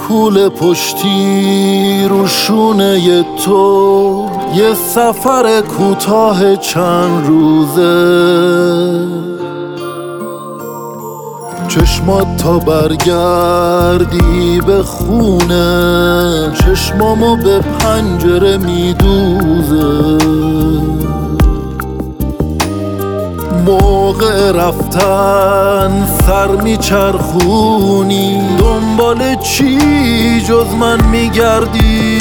کوله پشتی رو شونه تو، یه سفر کوتاه چند روزه. چشمات تا برگردی به خونه، چشمامو به پنجره میدوزه. موقع رفتن سر میچرخونی، دنبال چی جز من میگردی؟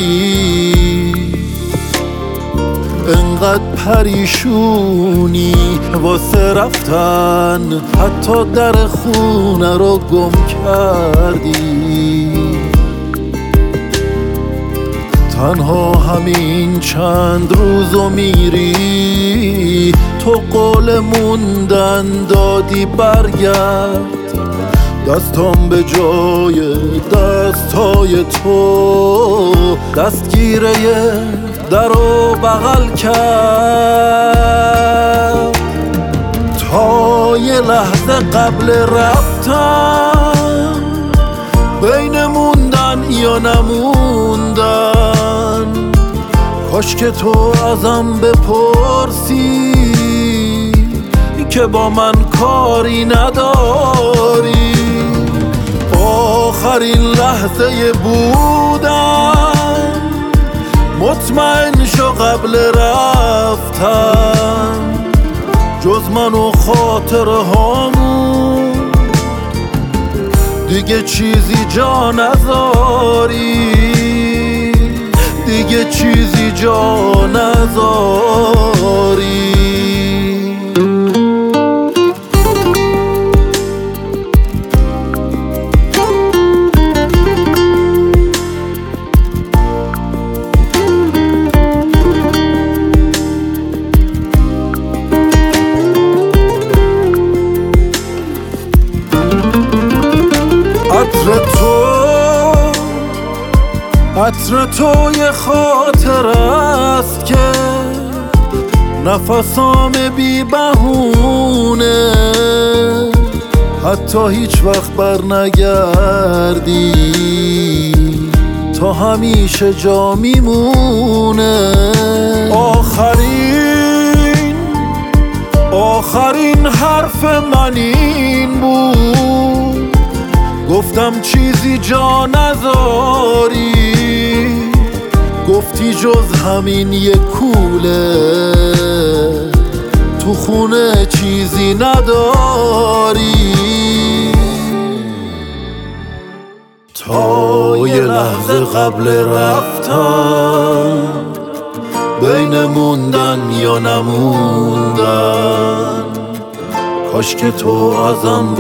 انقدر پریشونی واسه رفتن، حتی در خونه رو گم کردی. تنها همین چند روزو میری، تو قول موندن دادی برگرد. دستام به جای دستای تو، دستگیره درو بغل کرد. تا یه لحظه قبل رفتن، بین موندن یا نموندن، کاش که تو ازم بپرسی که با من کاری نداری. آخرین لحظه بودن، مطمئن شو قبل رفتن، جز من و خاطره هامون دیگه چیزی جا نذاری، دیگه چیزی جا نذاری. عطر تو یه خاطر است که نفسام بی بهونه، حتی هیچ وقت بر نگردی، تا همیشه جا میمونه. آخرین حرف من این بود، گفتم چیزی جا نذاری. گفتی جز همین یه کوله تو خونه چیزی نداری. تا یه لحظه قبل رفتن، بین موندن یا نموندن، کاش که تو ازم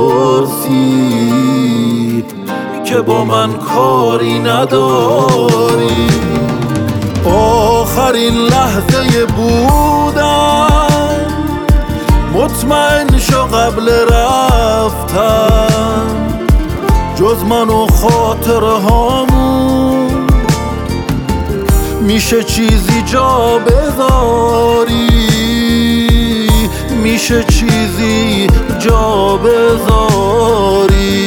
بپرسی که با من کاری نداری. آخرین لحظه بودن، مطمئن شو قبل رفتن، جز من و خاطره هامون میشه چیزی جا بذاری، میشه چیزی جا بذاری.